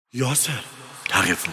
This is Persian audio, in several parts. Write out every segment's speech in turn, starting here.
یاسر تقی‌پور.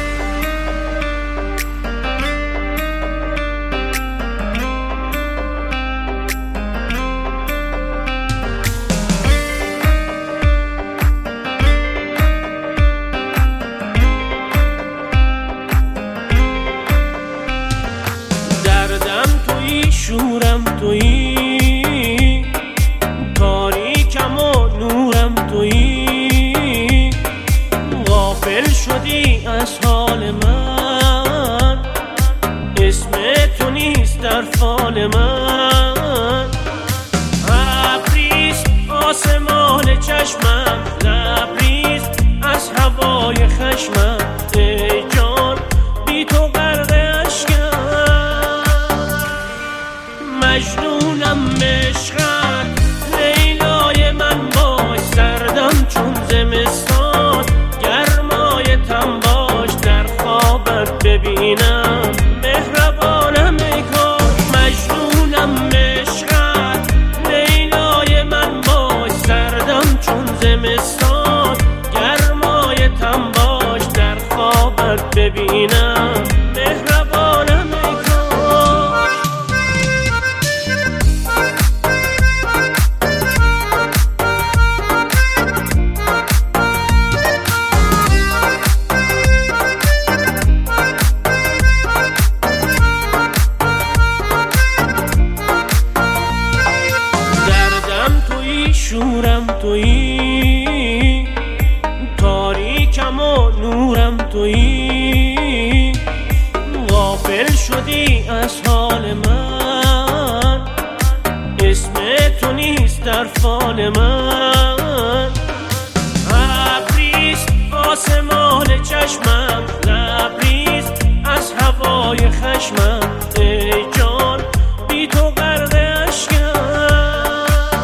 دردم تویی، شورم تویی، تاریکم و نورم تویی، غافل شدی از حال من، اسم تو نیست در فال من. ابریست آسمان چشمم، لبریز از هوای خشمم، ای جان بی تو غرق اشکم. مجنونم عشقت، لیلای من باش، سردم چون زمستان، گرمای تن باش، در خوابت ببینم مهربانم ای کاش. مجنونم عشقت، لیلای من باش، سردم چون زمستان، گرمای تن باش، در خوابت ببینم مهربانم ای کاش. دردم تویی، شورم تویی، تاریکم و نورم تویی، غافل شدی از حال من، اسم تو نیست در فال من. ابریست آسمان چشمم، لبریز از هوای خشمم، ای جان بی تو غرق اشکم.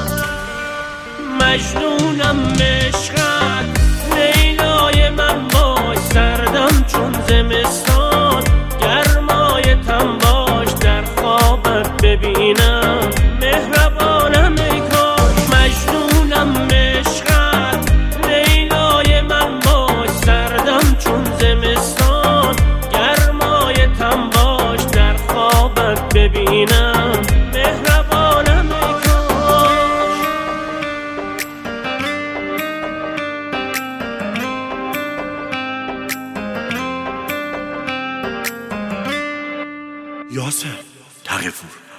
مجنونم عشقت، لیلای من باش، سردم چون زمستان، گرمای تن باش، در خوابت ببینم مهربانم ای کاش. مجنونم عشقت، لیلای من باش، سردم چون زمستان، گرمای تن باش، در خوابت ببینم مهربانم ای کاش. یاسر تقی‌پور.